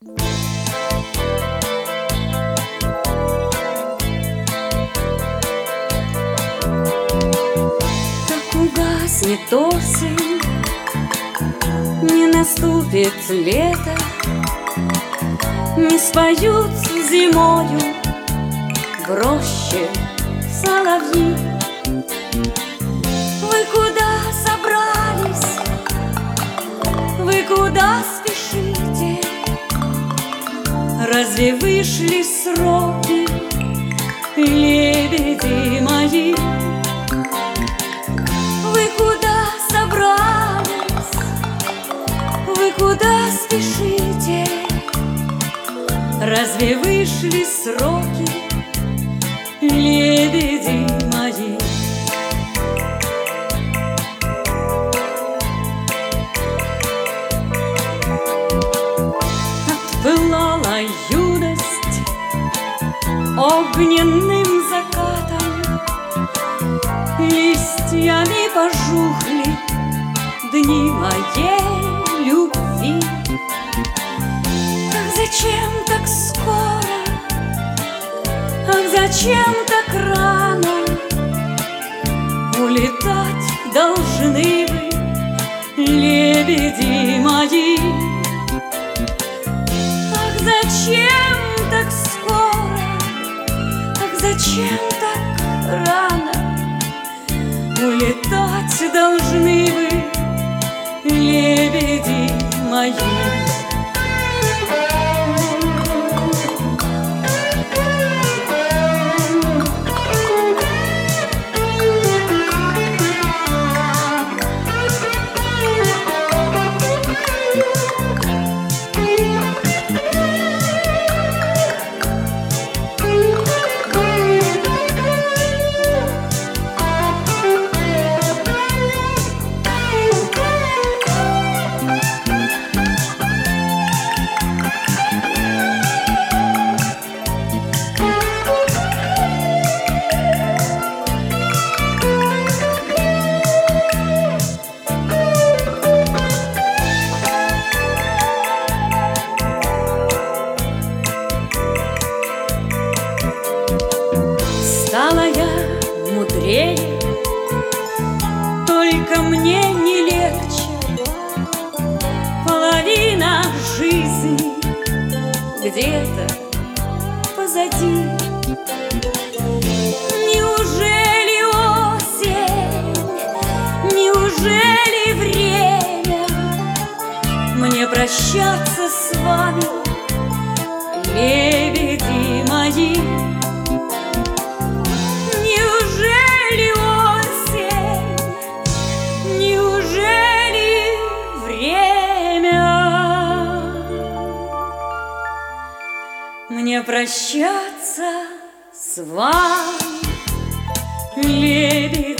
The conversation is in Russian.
Как угаснет осень, не наступит лето, не споют зимою в роще соловьи. Вы куда собрались? Вы куда спешите? Разве вышли сроки, лебеди мои? Вы куда собрались? Вы куда спешите? Разве вышли сроки, лебеди мои? Отпылала юность огненным закатом, листьями пожухли дни моей любви. Ах, зачем так скоро? Ах, зачем так рано? Улетать должны вы, лебеди мои. Ах, зачем так скоро? Ах, зачем так рано? Улетать должны вы, лебеди мои. Стала я мудрее, только мне не легче. Половина жизни где-то позади. Неужели осень, неужели время мне прощаться с вами, лебеди мои? Мне прощаться с вами, лебеди.